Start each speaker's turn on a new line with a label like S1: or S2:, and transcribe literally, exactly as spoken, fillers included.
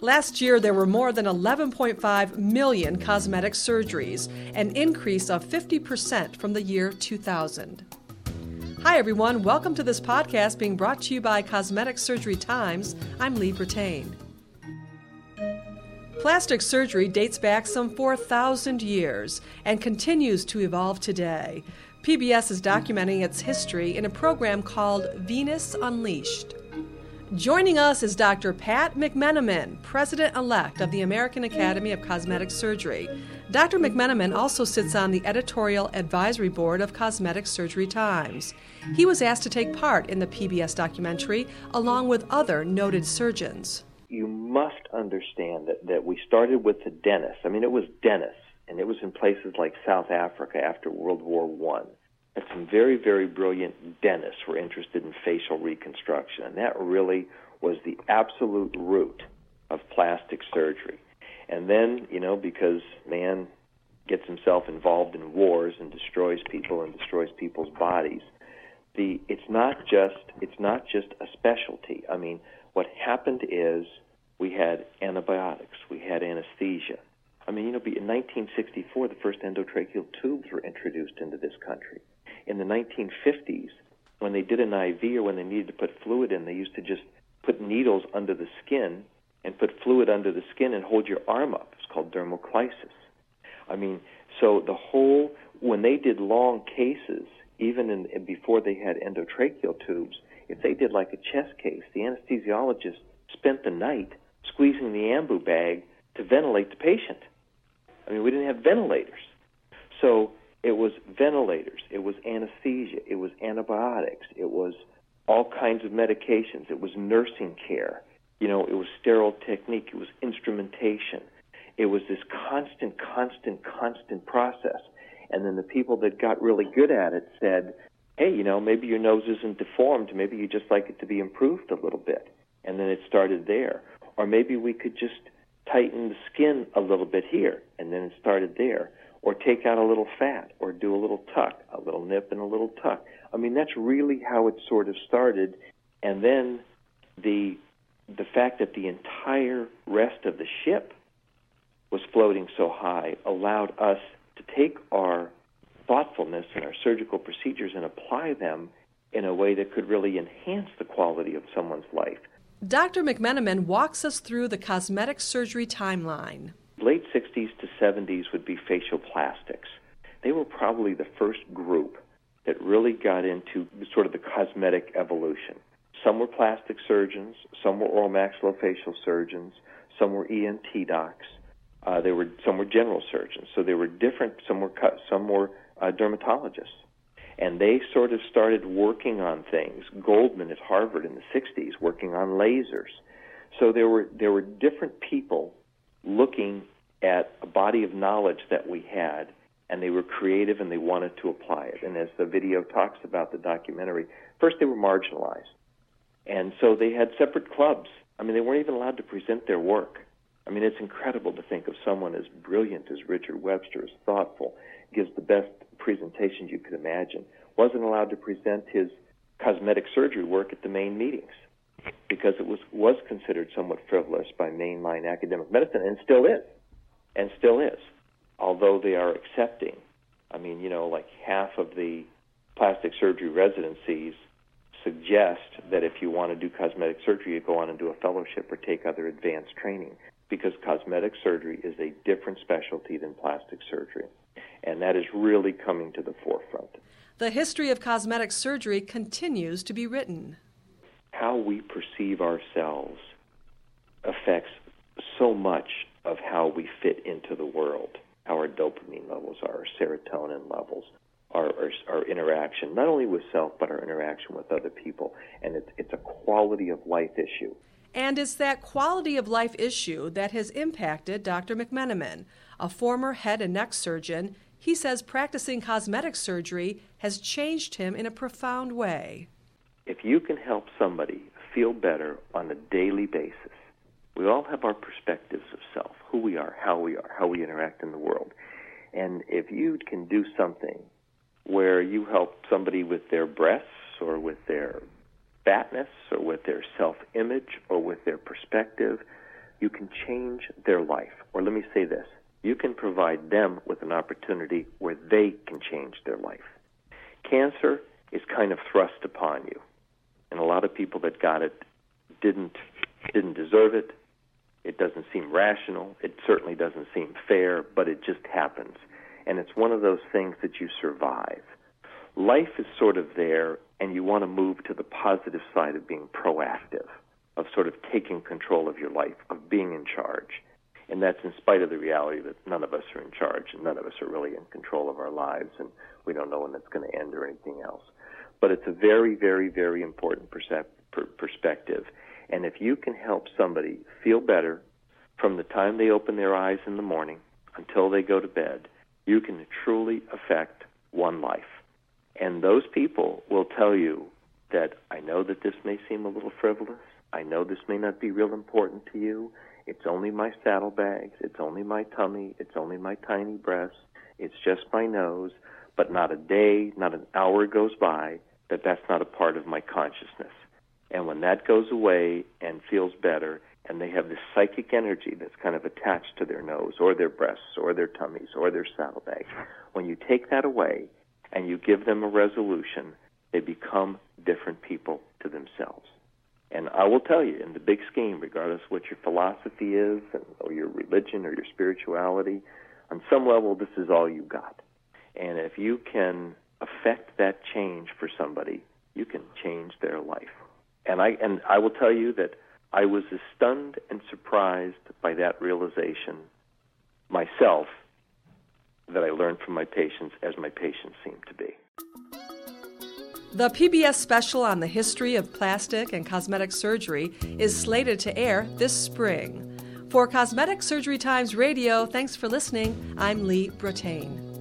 S1: Last year, there were more than eleven point five million cosmetic surgeries, an increase of fifty percent from the year two thousand. Hi, everyone. Welcome to this podcast being brought to you by Cosmetic Surgery Times. I'm Lee Brattain. Plastic surgery dates back some four thousand years and continues to evolve today. P B S is documenting its history in a program called Venus Unleashed. Joining us is Doctor Pat McMenamin, President-elect of the American Academy of Cosmetic Surgery. Doctor McMenamin also sits on the editorial advisory board of Cosmetic Surgery Times. He was asked to take part in the P B S documentary along with other noted surgeons.
S2: You must understand that, that we started with the dentists. I mean, it was dentists, and it was in places like South Africa after World War One. And some very, very brilliant dentists were interested in facial reconstruction, and that really was the absolute root of plastic surgery. And then, you know, because man gets himself involved in wars and destroys people and destroys people's bodies, the it's not just it's not just a specialty. I mean, what happened is we had antibiotics, we had anesthesia. I mean, you know, in nineteen sixty-four, the first endotracheal tubes were introduced into this country. In the nineteen fifties, when they did an I V or when they needed to put fluid in, they used to just put needles under the skin and put fluid under the skin and hold your arm up. It's called dermoclysis. I mean, so the whole, when they did long cases, even in, before they had endotracheal tubes, if they did like a chest case, the anesthesiologist spent the night squeezing the ambu bag to ventilate the patient. I mean, we didn't have ventilators. So it was ventilators, it was anesthesia, it was antibiotics, it was all kinds of medications, it was nursing care, you know, it was sterile technique, it was instrumentation. It was this constant, constant, constant process. And then the people that got really good at it said, hey, you know, maybe your nose isn't deformed, maybe you just like it to be improved a little bit. And then it started there. Or maybe we could just tighten the skin a little bit here, and then it started there. Or take out a little fat, or do a little tuck, a little nip and a little tuck. I mean, that's really how it sort of started. And then the the fact that the entire rest of the ship was floating so high allowed us to take our thoughtfulness and our surgical procedures and apply them in a way that could really enhance the quality of someone's life.
S1: Doctor McMenamin walks us through the cosmetic surgery timeline.
S2: Late sixties to seventies would be facial plastics. They were probably the first group that really got into sort of the cosmetic evolution. Some were plastic surgeons, some were oral maxillofacial surgeons, some were E N T docs, uh, they were some were general surgeons. So they were different. Some were some were uh, dermatologists, and they sort of started working on things. Goldman at Harvard in the sixties working on lasers. So there were there were different people looking at a body of knowledge that we had, and they were creative and they wanted to apply it. And as the video talks about, the documentary, first they were marginalized. And so they had separate clubs. I mean, they weren't even allowed to present their work. I mean, it's incredible to think of someone as brilliant as Richard Webster, as thoughtful, gives the best presentations you could imagine, wasn't allowed to present his cosmetic surgery work at the main meetings because it was, was considered somewhat frivolous by mainline academic medicine, and still is, and still is, although they are accepting. I mean, you know, like half of the plastic surgery residencies suggest that if you want to do cosmetic surgery, you go on and do a fellowship or take other advanced training, because cosmetic surgery is a different specialty than plastic surgery, and that is really coming to the forefront.
S1: The history of cosmetic surgery continues to be written.
S2: How we perceive ourselves affects so much of how we fit into the world, how our dopamine levels are, our serotonin levels, our, our, our interaction, not only with self, but our interaction with other people. And it's, it's a quality of life issue.
S1: And it's that quality of life issue that has impacted Doctor McMenamin, a former head and neck surgeon. He says practicing cosmetic surgery has changed him in a profound way.
S2: If you can help somebody feel better on a daily basis, we all have our perspectives of self, who we are, how we are, how we interact in the world. And if you can do something where you help somebody with their breasts or with their fatness or with their self-image or with their perspective, you can change their life. Or let me say this, you can provide them with an opportunity where they can change their life. Cancer is kind of thrust upon you, and a lot of people that got it didn't didn't deserve it. It doesn't seem rational. It certainly doesn't seem fair, but it just happens. And it's one of those things that you survive. Life is sort of there, and you want to move to the positive side of being proactive, of sort of taking control of your life, of being in charge. And that's in spite of the reality that none of us are in charge, and none of us are really in control of our lives, and we don't know when it's going to end or anything else. But it's a very, very, very important percep- per- perspective. And if you can help somebody feel better from the time they open their eyes in the morning until they go to bed, you can truly affect one life. And those people will tell you that, I know that this may seem a little frivolous. I know this may not be real important to you. It's only my saddlebags. It's only my tummy. It's only my tiny breasts. It's just my nose. But not a day, not an hour goes by that that's not a part of my consciousness. And when that goes away and feels better, and they have this psychic energy that's kind of attached to their nose or their breasts or their tummies or their saddlebags, when you take that away and you give them a resolution, they become different people to themselves. And I will tell you, in the big scheme, regardless of what your philosophy is and, or your religion or your spirituality, on some level, this is all you got. And if you can affect that change for somebody, you can change their life. And I and I will tell you that I was as stunned and surprised by that realization myself that I learned from my patients as my patients seem to be.
S1: The P B S special on the history of plastic and cosmetic surgery is slated to air this spring. For Cosmetic Surgery Times Radio, thanks for listening. I'm Lee Brattain.